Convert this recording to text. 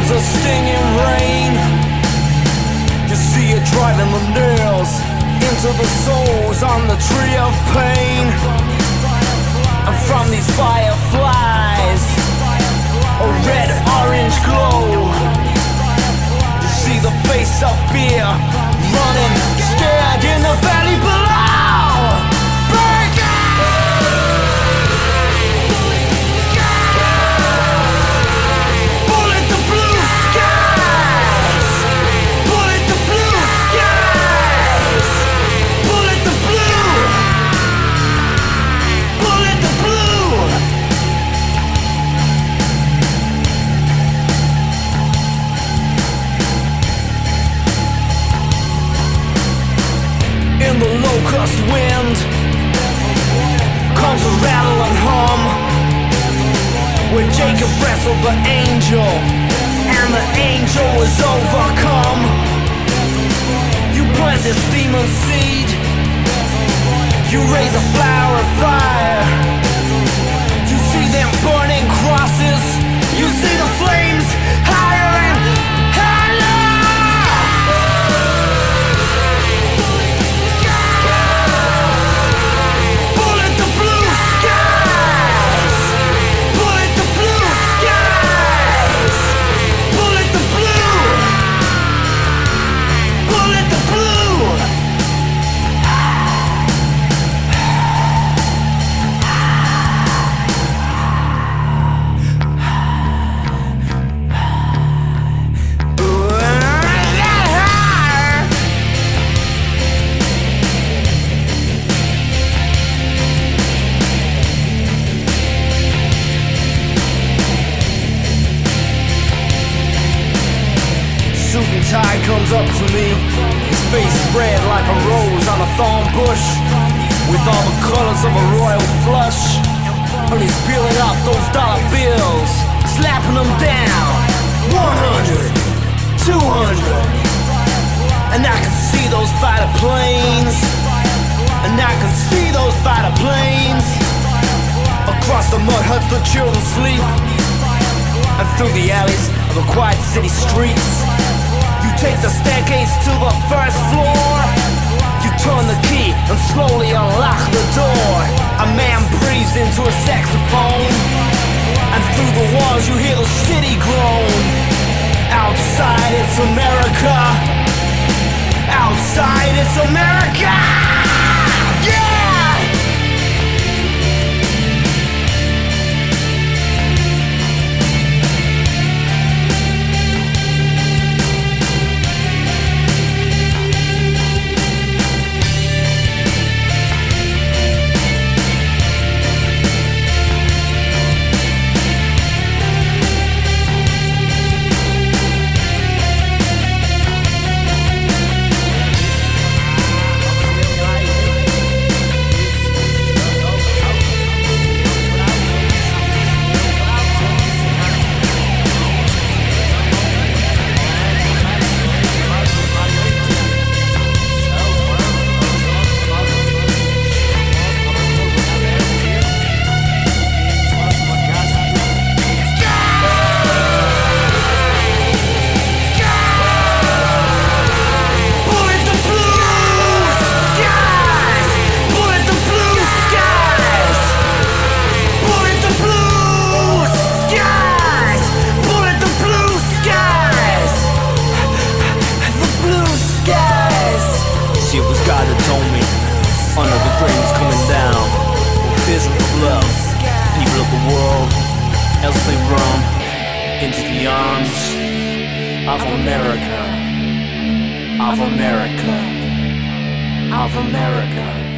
a stinging rain. You see it driving the nails into the souls on the tree of pain. And from these fireflies, a red-orange glow. You see the face of fear running scared in the valley below. Break bullet the blue skies. Bullet the blue skies. Bullet the blue. Bullet the blue. In the locust wind comes a rattle and hum, where Jacob wrestled the angel, and the angel was overcome. You plant this demon seed, you raise a flower of fire. You see them burning crosses, you see the flames higher and higher. Bullet the blue skies. Bullet the blue skies. Bullet the blue. Bullet the blue. Suit and tie comes up to me, his face red like a rose on a thorn bush, with all the colors of a royal flush. And he's peeling off those dollar bills, slapping them down. 100, 200, and I can see those fighter planes, and I can see those fighter planes. Across the mud huts the children sleep, and through the alleys of the quiet city streets. You take the staircase to the first floor. You turn the key and slowly unlock the door. A man breathes into a saxophone, and through the walls you hear the city groan. Outside it's America. Outside it's America. Yeah! Under the rain's coming down, vision of love, people of the world, else they run into the arms of America, of America, of America.